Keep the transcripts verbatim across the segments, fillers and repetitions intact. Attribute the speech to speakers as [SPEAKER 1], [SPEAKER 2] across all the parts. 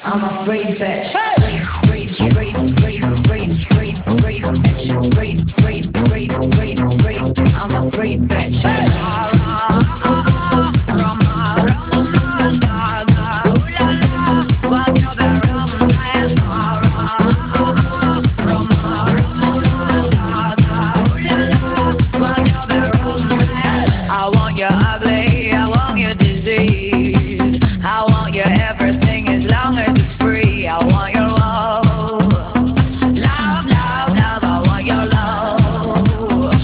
[SPEAKER 1] I'm a free bitch. Free, free, free, free, free, free, free bitch. Free, free, free, free, free. I'm a free bitch. I want you ugly, I want you disease, I want you everything as long as it's free. I want your love, love, love, love. I want your love.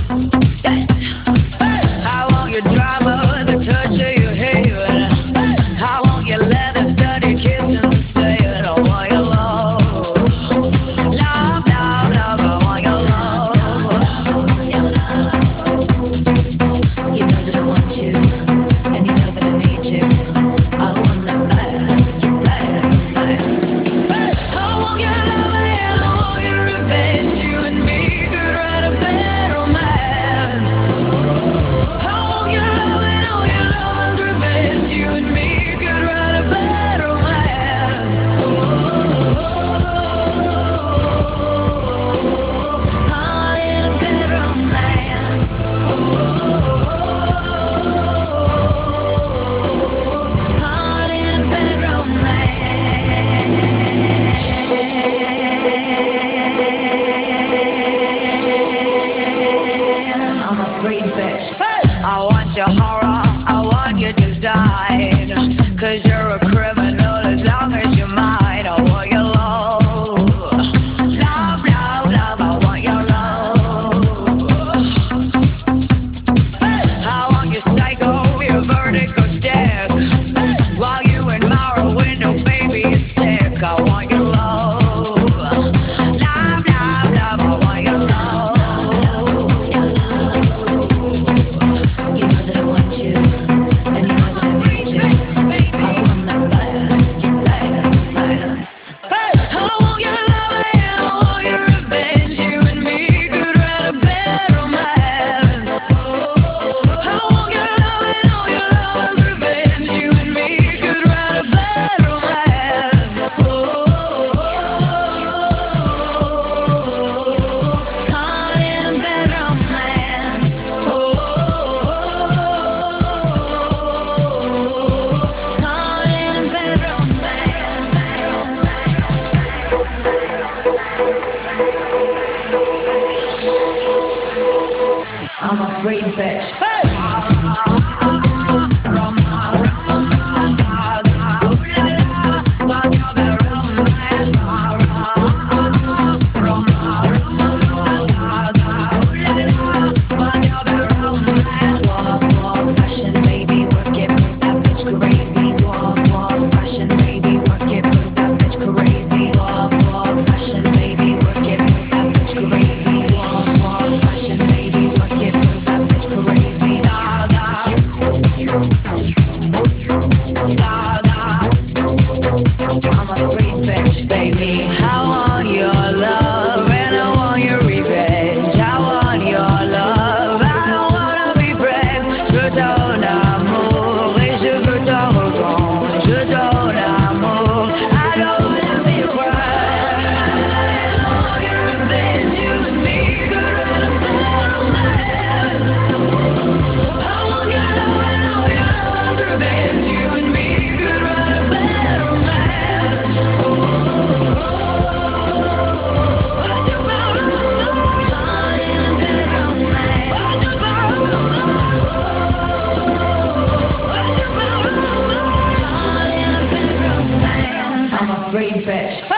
[SPEAKER 1] I want your drama, the touch of your hair. I want your leather studded kiss and say it. I want your love, love, love, love. I want your love. You know that I want you, and you know that I need you. I want that bad, bad, bad. I want your love and I want your revenge. You and me could write a bad romance. I want your love and all your love's revenge. You and me could write a bad romance. I need a bad romance. Heart in a bad romance. I'm a free bitch. I want your horror, I want you to die. Cause you're a criminal as long as you're mine. I want your love, love, love, love. I want your love. I want your psycho, your vertigo stare. While you admire a window, baby, it's sick. I want your love, love, love, love. I want your love. You know that I want you, and you know that I need you. I want that bad, bad, bad. I want your love and I want your revenge. You and me could write a bad romance. I want your love and all your love's revenge. You and me could write a bad romance. Caught in a bad romance. Caught in a bad romance. I'm a free bitch. Walk, walk, fashion, baby, work it, make that bitch crazy. Walk, walk, fashion, baby, work it, make that bitch crazy. Walk, walk, fashion, baby, work it, make that bitch crazy. Walk, walk, fashion, baby, work it, make that bitch crazy. Da, da, da, da. I'm a free bitch, baby. I want your love and I want your revenge. I want your love. I don't wanna be friends. Je donne amour et je veux t'en reprendre. Je donne amour. I don't wanna be a friend. I want your revenge. You and me could write a bad romance. I want your love and all your love's revenge. You and me could write a bad romance. What about romance? Heart in a bad romance. What about romance? What about romance? Heart in a bad romance. I'm a free bitch.